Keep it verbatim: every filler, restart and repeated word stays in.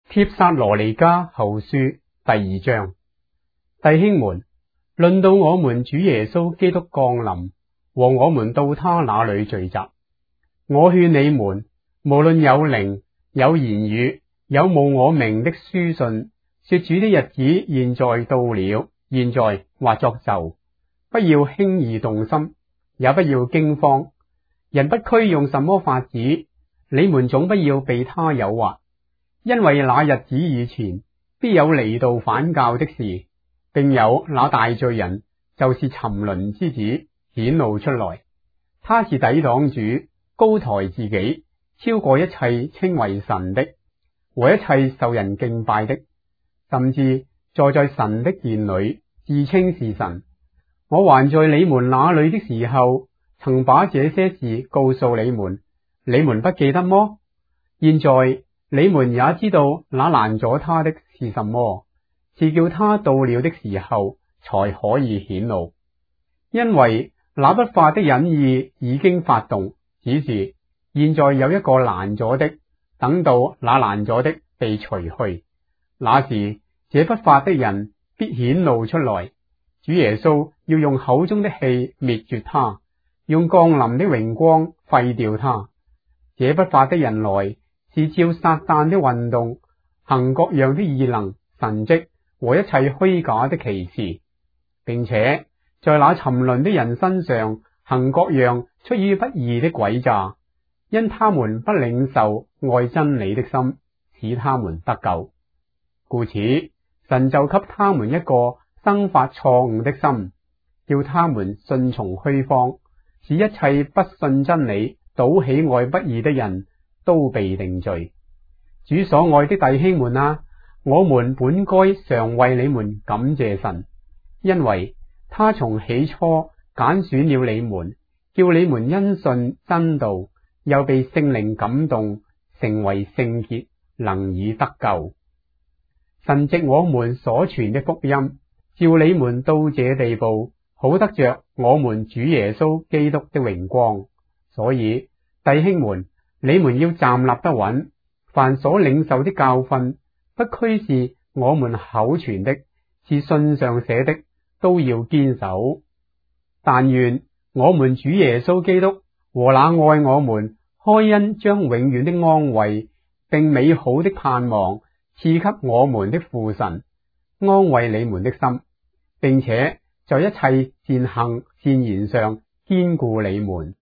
帖撒羅尼迦後書第二章。弟兄們，論到我們主耶穌基督降臨和我們到他那裏聚集，我勸你們，無論有靈、有言語、有冒我名的書信，說主的日子現在到了，現在或作就，不要輕易動心，也不要驚慌。人不拘用什麼法子，你們總不要被他誘惑，因為那日子以前，必有離道反教的事，並有那大罪人，就是沉淪之子顯露出來。他是抵擋主，高抬自己，超過一切稱為神的和一切受人敬拜的，甚至坐在神的殿裏，自稱是神。我還在你們那裏的時候，曾把這些事告訴你們，你們不記得麼？現在你們也知道那攔阻他的是什麼，是叫他到了的時候才可以顯露。因為那不法的隱意已經發動，只是現在有一個攔阻的，等到那攔阻的被除去，那時這不法的人必顯露出來。主耶穌要用口中的氣滅絕他，用降臨的榮光廢掉他。這不法的人來，是照撒旦的運動，行各樣的異能、神蹟和一切虛假的奇事，並且在那沉淪的人身上行各樣出於不義的詭詐，因他們不領受愛真理的心，使他們得救。故此，神就給他們一個生發錯誤的心，叫他們順從虛謊，使一切不信真理、倒喜愛不義的人都被定罪。主所愛的弟兄們啊，我們本該常為你們感謝神，因為他從起初揀選了你們，叫你們因信真道，又被聖靈感動，成為聖潔，能以得救。神藉我們所傳的福音，召你們到這地步，好得着我們主耶穌基督的榮光。所以弟兄們，你們要站立得穩，凡所領受的教訓，不拘是我們口傳的，是信上寫的，都要堅守。但願我們主耶穌基督和那愛我們、開恩將永遠的安慰並美好的盼望賜給我們的父神，安慰你們的心，並且在一切善行善言上堅固你們。